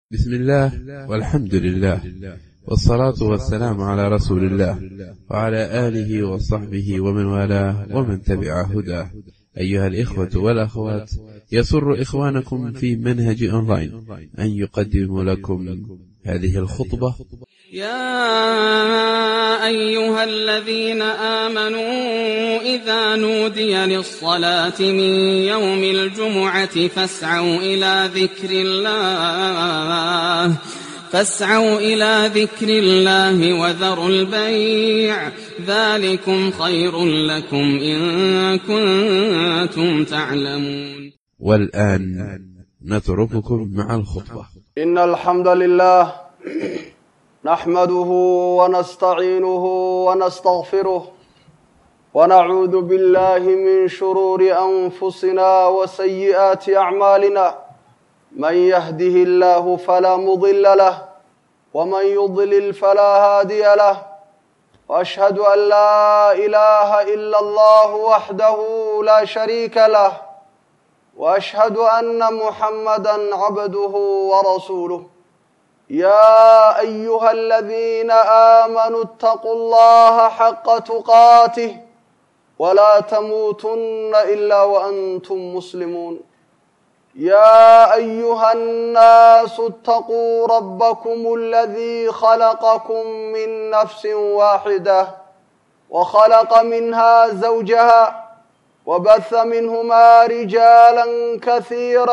بسم الله والحمد لله والصلاة والسلام على رسول الله وعلى آله وصحبه ومن والاه ومن تبع هداه. أيها الإخوة والأخوات، يسر إخوانكم في منهج أونلاين أن يقدم لكم هذه الخطبة. يا أيها الذين آمنوا إذا نودي للصلاة من يوم الجمعة فاسعوا إلى ذكر الله وذروا البيع، ذلكم خير لكم إن كنتم تعلمون. والآن نترككم مع الخطبة. إن الحمد لله نحمده ونستعينه ونستغفره ونعوذ بالله من شرور أنفسنا وسيئات أعمالنا، من يهده الله فلا مضل له ومن يضلل فلا هادي له، وأشهد أن لا إله إلا الله وحده لا شريك له، وأشهد أن محمدا عبده ورسوله. يا أيها الذين آمنوا اتقوا الله حق تقاته ولا تموتن إلا وأنتم مسلمون. يا أيها الناس اتقوا ربكم الذي خلقكم من نفس واحدة وخلق منها زوجها وبث منهما رجالا كثيرا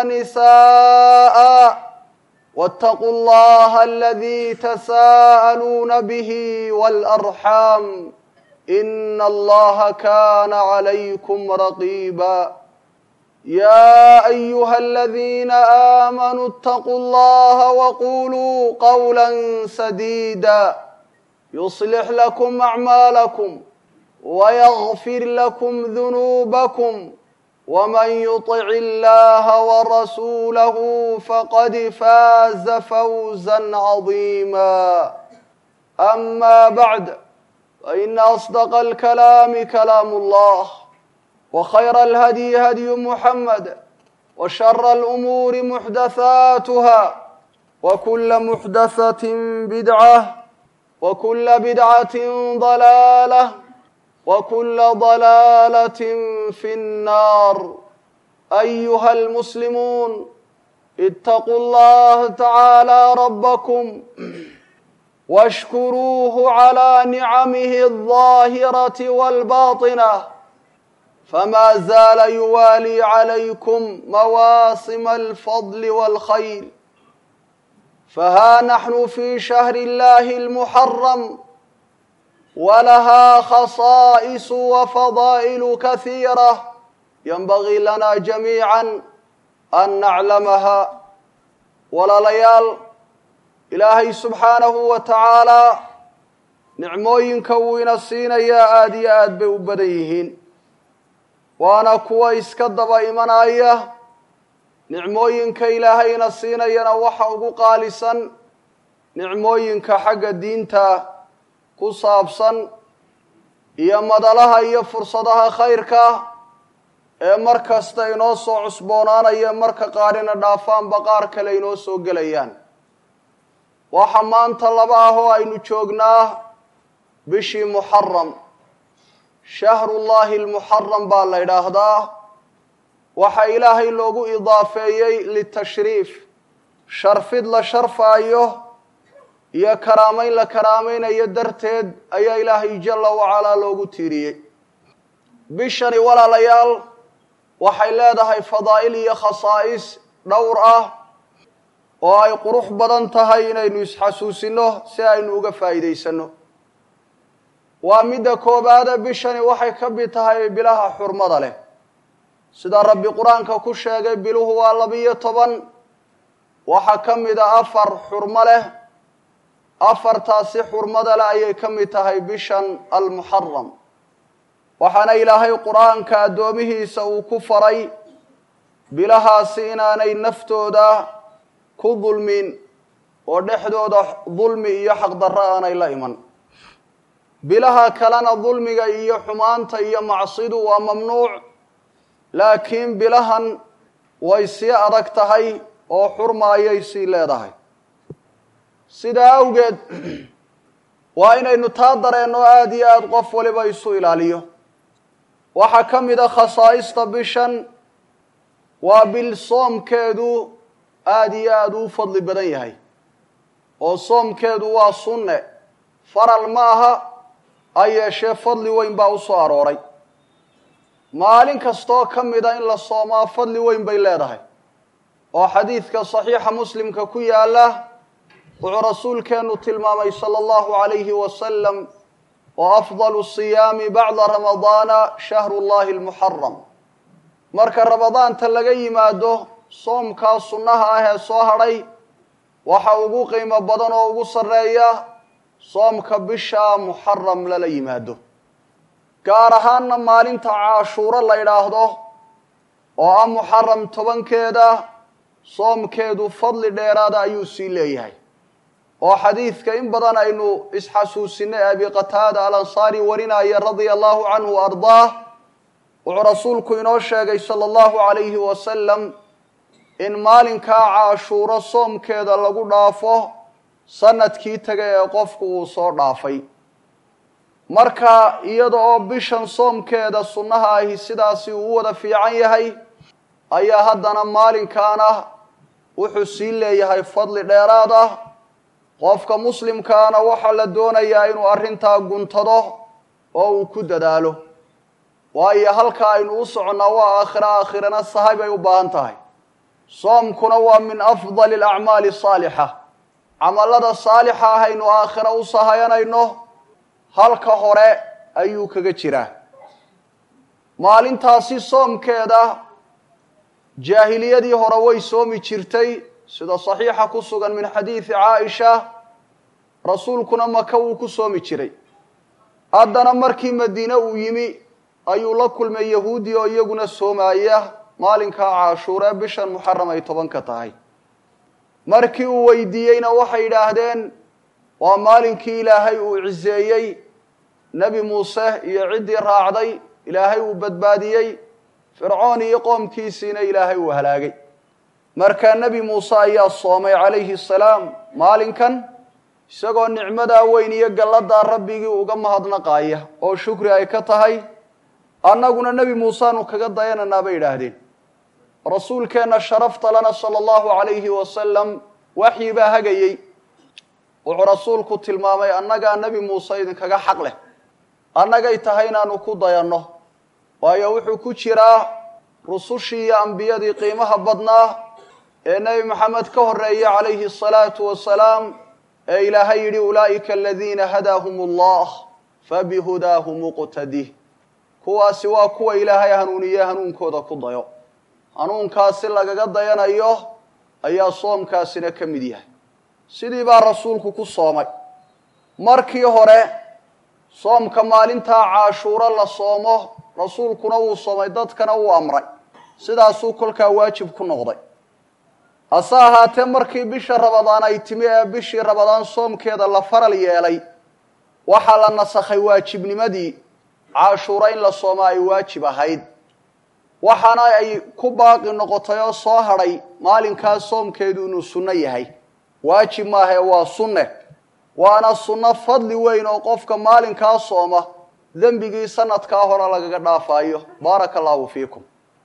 ونساء، واتقوا الله الذي تساءلون به والأرحام، إن الله كان عليكم رقيبا. يا أيها الذين آمنوا اتقوا الله وقولوا قولا سديدا يصلح لكم أعمالكم ويغفر لكم ذنوبكم، ومن يطع الله ورسوله فقد فاز فوزا عظيما. أما بعد، فإن أصدق الكلام كلام الله، وخير الهدي هدي محمد، وشر الأمور محدثاتها، وكل محدثة بدعة، وكل بدعة ضلالة، وكل ضلالة في النار. أيها المسلمون، اتقوا الله تعالى ربكم واشكروه على نعمه الظاهرة والباطنة، فما زال يوالي عليكم مواسم الفضل والخير. فها نحن في شهر الله المحرم، ولها خصائص وفضائل كثيرة ينبغي لنا جميعا أن نعلمها. walaalayaal، ilaahay subxaanahu wa tacaalaa nicmooyinka wuu ina siinayaa aada iyo aad bay u badan yihiin, waana kuwa iska daba imanaya. nicmooyinka ilaahayna siinayana waxa ugu qaalisan nicmooyinka xagga diinta ku saabsan iyo madalaha iyo fursadaha khayrka ee mar kasta inoo soo cusboonaanaya, marka qaarina dhaafaanba qaar kale inoo soo gelayaan. waxa maanta laba ah oo aynu joognaa bishii muxaram. shahrullahi almuxaram baa la yidhaahdaa. waxa ilaahay loogu idaafeeyey litashriif, sharfid la sharfaayo iyo karaamayn la karaamaynayo darteed ayaa ilaahay jalla wacalaa loogu tiiriyey. bishani walaalayaal waxay leedahay fadaa'il iyo khasaa'is dhowr ah oo ay qurux badan tahay inaynu isxasuusino si aynu uga faa'iidaysanno. waa midda koobaada, bishani waxay ka mid tahay bilaha xurmada leh. sida rabbi qur-aanka ku sheegay, biluhu waa 12. waxaa ka mid a 4 xurmo leh. 4taasi xurmada leh ayay ka mid tahay bishan almuxaram. waxaana ilaahay qur-aanka addoomihiisa uu ku faray bilahaasi inaanay naftooda ku dulmin oo dhexdooda dulmi iyo xaqdarro aanay la iman. bilaha kalena dulmiga iyo xumaanta iyo macsidu waa mamnuuc, laakiin bilahan way sii adag tahay oo xurma ayay sii leedahay sidaa awgeed waa inaynu taa dareenno aada iyo aada qof waliba isu ilaaliyo waxaa ka mid a khasaa'ista bishan waa bil soomkeedu aada iyo aada u fadli badan yahay oo soomkeedu waa sunne faral ma aha ha yeeshee fadli weyn baa u soo arooray maalin kastoo ka mida in la soomaa fadli weyn bay leedahay oo xadiidka saxiixa muslimka ku yaala wuxuu rasuulkeenu tilmaamay sala allahu calayhi wasalam wa afdalu siyaami bacda ramadaana shahru llahi almuxaram marka ramadaanta laga yimaado soomkaa sunnaha ah ee soo hadhay waxa ugu qiimo badan oo ugu sarreeya soomka bisha muxaram lala yimaado gaar ahaanna maalinta caashuuro la yidhaahdo oo ah muxaram 10keeda soomkeedu fadli dheeraada ayuu sii leeyahay oo xadiidka in badan aynu isxasuusinay abi qataada alansaari warinaya radia allahu canhu wa ardaah wuxuu rasuulku inoo sheegay sala allahu calayhi wasalam in maalinkaa caashuuro soomkeeda lagu dhaafo sanadkii tagay ee qofku uu soo dhaafay marka iyada oo bishan soomkeeda sunnaha ahi sidaasi uu wada fiican yahay ayaa haddana maalinkaana wuxuu sii leeyahay fadli dheeraad ah qofka muslimkaana waxaa la doonayaa inuu arrintaa guntado oo uu ku dadaalo waayo halka aynu u soconnaa waa aakhirana sahay bay u baahan tahay soomkuna waa min afdali alacmaali saalixa camallada saalixa ah aynu aakhira u sahayanayno halka hore ayuu kaga jiraa maalintaasi soomkeeda jaahiliyadii hore way soomi jirtay sida saxiixa ku sugan min xadiidi caaisha rasuulkuna maka wuu ku soomi jiray haddana markii madiine uu yimi ayuu la kulmay yahuudi oo iyaguna soomaya maalinkaa caashuuree bishan muxaram ay 10 tahay markii uu weydiiyeyna waxay yidhaahdeen waa maalinkii ilaahay uu ciseeyey nebi muuse iyo ciddii raacday ilaahay uu badbaadiyey fircoon iyo qoomkiisiina ilaahay uu halaagay markaa nebi muuse ayaa soomay calayhi salaam maalinkan isagoo nicmadaa weyn iyo galladaa rabbigii uga mahadnaqaaya oo shukri ay ka tahay annaguna nebi muuseanu kaga dayananaa bay yidhaahdeen rasuulkeenna sharafta lana sala allahu calayhi wasalam waxyi baa hagayey wuxuu rasuulku tilmaamay annagaa nebi muuse idinkaga xaq leh annagay tahay inaanu ku dayanno waayo wuxuu ku jiraa rusushii iyo ambiyadii qiimaha badnaa ee nebi maxamed ka horreeyey calayhi asalaatu wasalaam ee ilaahay yidhi ulaa'ika aladiina hadaahum allah fabihudaahu muqtadih kuwaasi waa kuwa ilaahay hanuuniye hanuunkooda ku dayo hanuunkaasi lagaga dayanayo ayaa soomkaasina ka mid yahay sidii baa rasuulku ku soomay markii hore soomka maalintaa caashuuro la soomo rasuulkuna wuu soomay dadkana wuu amray sidaasuu kolkaa waajib ku noqday hase ahaatee markii bisha rabadaan ay timi ee bishii rabadaan soomkeeda la faral yeelay waxaa la nasakhay waajibnimadii caashuuro in la soomo ay waajib ahayd waxaana ay ku baaqi noqotay oo soo hadhay maalinkaas soomkeedu inuu sunno yahay waajib maahae waa sunne waana sunno fadli weyn oo qofka maalinkaa sooma dembigii sanadkaa hore lagaga dhaafaayo baaraka allahu fiikum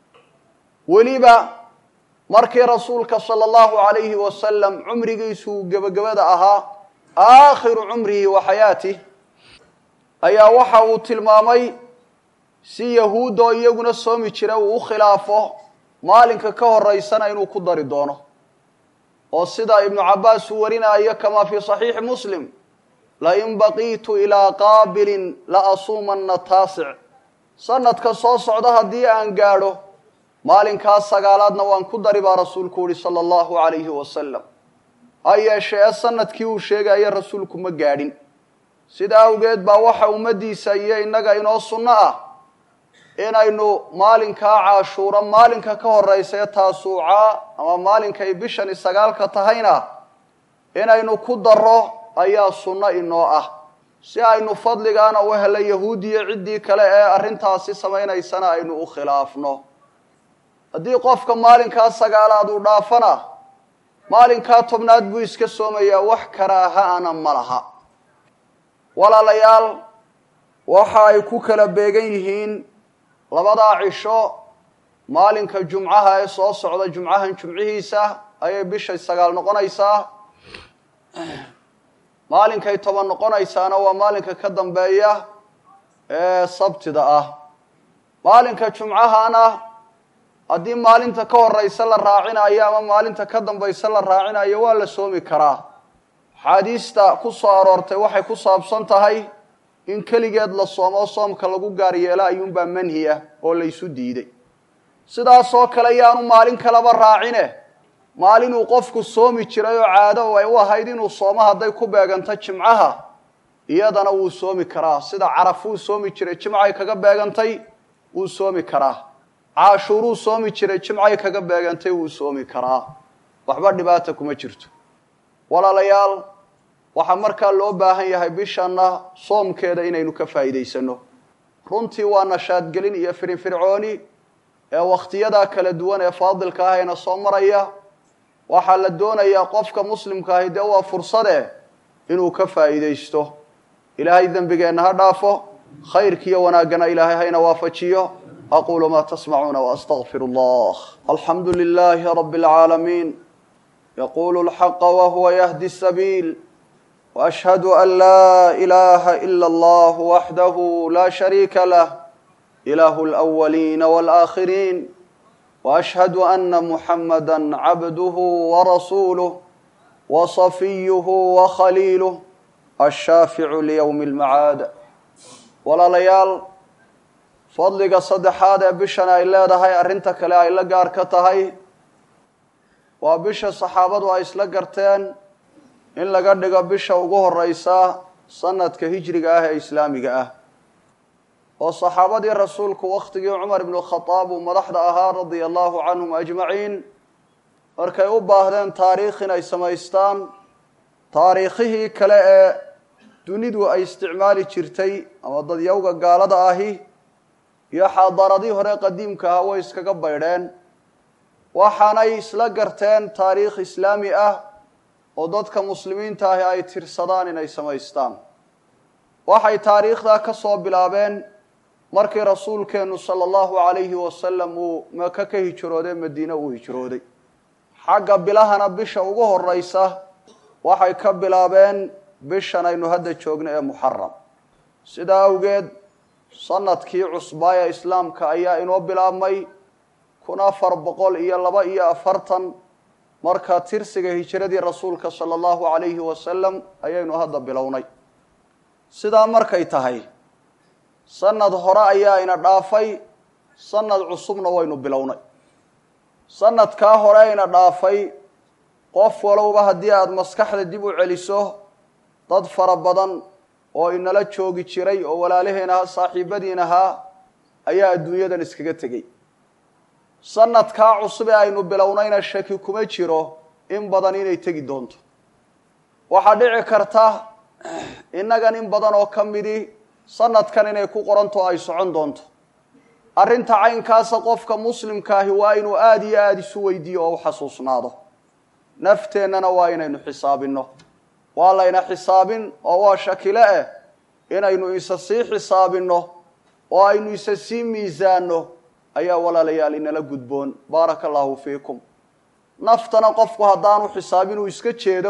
weliba markii rasuulka sala allahu calayhi wasalam cumrigiisuu gebagabada ahaa aakhiru cumrihi wa xayaatih ayaa waxa uu tilmaamay si yahuud oo iyaguna soomi jira uu u khilaafo maalinka ka horeysana inuu ku dari doono oo sida ibnu cabbaas uu warinayo kamaa fii saxiixi muslim lain baqiitu ilaa qaabilin la asuumanna taasic sanadka soo socda haddii aan gaadho maalinkaas 9aadna waan ku dari baa rasuulku yihi sala allahu calayhi wasalam ha yeeshee sanadkii uu sheegaya rasuulku ma gaadhin sida awgeed baa waxa ummaddiisa iyo innaga inoo sunno ah inaynu maalinkaa caashuuro maalinka ka horeysa taasuuca ama maalinkay bishani 9 tahayna inaynu ku daro ayaa sunno inoo ah si aynu fadligaana u helo yahuudiya ciddii kale ee arrintaasi samaynaysana aynu u khilaafno haddii qofka maalinkaa 9aad uu dhaafana maalinkaa tobnaad buu iska soomayaa wax karaaha-ana ma laha walaalayaal waxa ay ku kala beegan yihiin labadaa cisho maalinka jumcaha ee soo socda jumcahan jumcihiisa ayay bisha 9 noqonaysaa maalinkay 10 noqonaysaana waa maalinka ka dambeeya ee sabtida ah maalinka jumcahana haddii maalinta ka horeysa la raacinayo ama maalinta ka dambaysa la raacinayo waa la soomi karaa xadiista ku soo aroortay waxay ku saabsan tahay in kaligeed la soomo soomka lagu gaar yeelo ayuunbaa manhiya oo la isu diiday sidaas oo kale yaanu maalin kaleba raacine maalinuu qofku soomi jiray oo caado ay u ahayd inuu soomo hadday ku beeganto jimcaha iyadana wuu soomi karaa sida carafuu soomi jiray jimcay kaga beegantay wuu soomi karaa caashuuruu soomi jiray jimcay kaga beegantay wuu soomi karaa waxba dhibaata kuma jirto walaalayaal waxaa markaa loo baahan yahay bishanna soomkeeda inaynu ka faa'iidaysano runtii waa nashaadgelin iyo firfircooni ee waqtiyada kala duwan ee faadilka ah ayna soo maraya waxaa la doonayaa qofka muslimka ah waa fursade inuu ka faa'iidaysto ilaahay dambigeena ha dhaafo khayrkiyo wanaagana ilaahay hayna waafajiyo aqulu ma tasma'una wa astaghfirullah alhamdulillahi rabbil alamin yaqulu al-haqqa wa huwa yahdi as-sabil وأشهد أن لا إله إلا الله وحده لا شريك له إله الأولين والآخرين وأشهد أن محمدا عبده ورسوله وصفيه وخليله الشافع ليوم المعاد ولا ليال فضلك صدحاد بشنا إلا دهي أرنتك لا إلا قاركتهي وبش الصحابة وإسلقرتين in laga dhigo bisha ugu horeysa sanadka hijriga ah ee islaamiga ah oo saxaabadii rasuulku waqtigii Umar ibn Khattab uu madaxda ahaa radiyallahu anhum ajma'in markay u baahdeen taariikh inay samaystaan taariikhii kale ee dunidu ay isticmaali jirtay ama dadyawga gaalada ahi iyo xadaradii hore qadiimka ah way iskaga baydheen waxaanay isla garteen taariikh islaami ah oo dadka muslimiinta ah ay tirsadaan inay samaystaan waxay taariikhda ka soo bilaabeen markii rasuulkeenu sallallahu alayhi wasallam uu Makka ka hijrooday Madiina uu hijrooday xagga bilahana bisha ugu horeysa waxay ka bilaabeen bishan aynu hadda joogno ee Muharram sida awgeed sanadkii cusbaa ee islaamka ayaa inoo bilaabmay 1442 marka tirsiga hijradii rasuulka sallallahu alayhi wasallam ayaynu hadda bilownay sida markay tahay sanad hore ayaa ina dhaafay sanad cusubna waynu bilownay sanadka hore ina dhaafay qof walowba hadii aad maskaxda dib u celiso dad fara badan oo inala joogi jiray oo walaalaheena saaxiibadiinaha ayaa adduunyadan iskaga tagay sanadka cusub ee aynu bilownayna shaki kuma jiro in badan inay tagi doonto waxa dhici karta inagan in badan oo kamidi sanadkan inay ku qoranto ay socon doonto arinta caynkaas qofka muslimka ah waa inuu aad iyo aad isu weydiyo oo xasuusnaado nafteenana waa inaynu xisaabino waa la ina xisaabin oo waa shakile inaynu isa sii xisaabino oo aynu isa sii miisaano ayaa walaalayaal inala gudboon barakallahu fiikum naftana qofku hadaanu xisaabin uu iska jeedo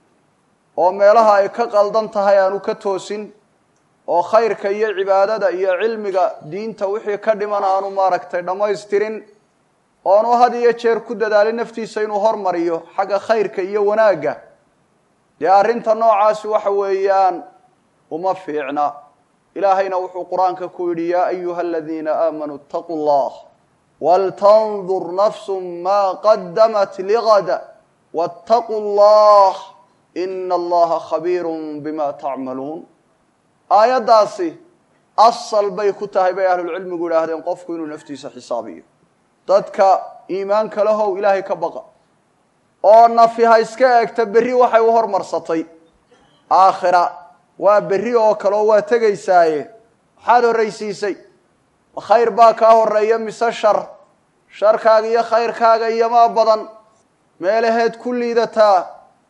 oo meelaha ay ka qaldan tahay aanu ka toosin oo khayrka iyo cibaadada iyo cilmiga diinta wixii ka dhiman aanu maaragtay dhameystirin oo had iyo jeer ku dadaalin naftiisa inuu hormariyo xagga khayrka iyo wanaaga dee arrinta noocaas waxa weeyaan uma fiicna ilaahayna wuxuu quraanka ku yiri ya ayyuhalladheena aamanu taqullah wal tanzur nafsum ma qaddamat lighada wattaqullah innallaha khabiirun bima ta'malun ayadaasi asal bay ku tahay bay ahlul cilmigu yiraahdeen qofku inuu naftiisa xisaabiyo dadka iimaanka lahow ilaahay ka baqa oo nafiha iska eegta bari waxay u hormarsatay aakhira waa bari oo kale waa tagaysaaye waxaad horeysiisay khayr baa ka horeeya mise sharkaaga iyo khayrkaaga iyo ma badan meelaheed ku liidataa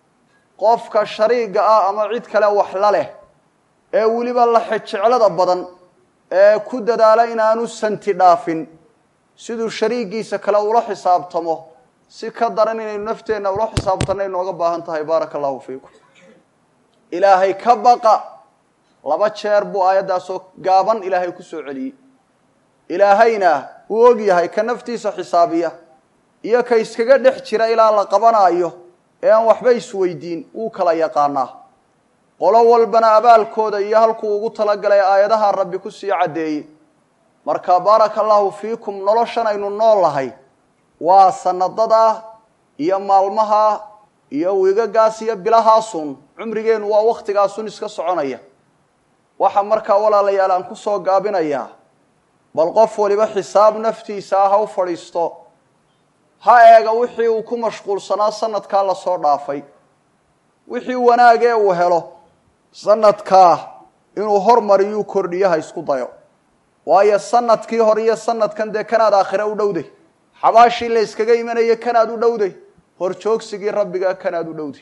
qofka shariiga ah ama cid kale wax la leh ee weliba la xijeclada badan ee ku dadaala inaanu santi dhaafin siduu shariigiisa kale ula xisaabtamo si ka daran inaynu nafteenna ula xisaabtanno inooga baahan tahay baaraka allahu fiikum ilaahay ka baqa laba jeer buu aayaddaasoo gaaban ilaahay ku soo celiyey ilaahayna uu og yahay ka naftiisa xisaabiya iyo ka iskaga dhex jira ilaa la qabanaayo ee aan waxba isweydiin wuu kala yaqaanaa qolo walbana abaalkooda iyo halkuu ugu talagalay aayadaha rabbi ku sii caddeeyey marka baaraka allahu fiikum noloshan aynu nool lahay waa sanadada iyo maalmaha iyo wiigagaas iyo bilahaasun cumrigeenu waa wakhtigaasun iska soconaya waxa markaa walaalayaal aan ku soo gaabinayaa bal qof waliba xisaab naftiisa ah ha u fadhiisto ha eega wixii uu ku mashquulsanaa sanadkaa la soo dhaafay wixii wanaagee uu helo sanadkaa inuu hormariyuu kordhiyo ha isku dayo waayo sanadkii hore iyo sanadkan dee kanaad aakhire u dhowday xabaashii la iskaga imanaya kanaad u dhowday horjoogsigii rabbiga kanaad u dhowday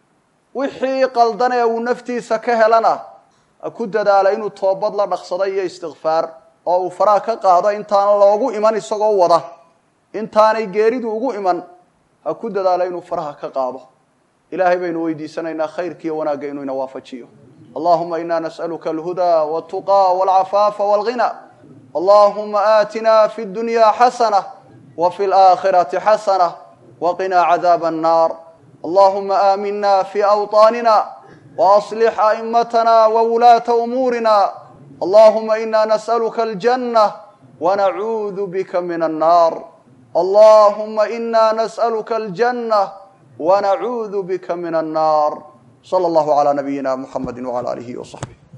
wixii qaldan ee uu naftiisa ka helana ku dadaala inuu toobad la dhaqsado iyo istikfaar oo uu faraha ka qaado intaan loogu iman isagoo wada intaanay geeridu ugu iman ha ku dadaala inuu faraha ka qaado ilaahay baynu weydiisanaynaa khayrkiiyo wanaagga inuu ina waafajiyo اللهم إنا نسألك الهدى والتقى والعفاف والغنى اللهم آتنا في الدنيا حسنة وفي الآخرة حسنة وقنا عذاب النار اللهم آمنا في أوطاننا وأصلح أئمتنا وولاة أمورنا اللهم إنا نسألك الجنة ونعوذ بك من النار اللهم إنا نسألك الجنة ونعوذ بك من النار صلى الله على نبينا محمد وعلى آله وصحبه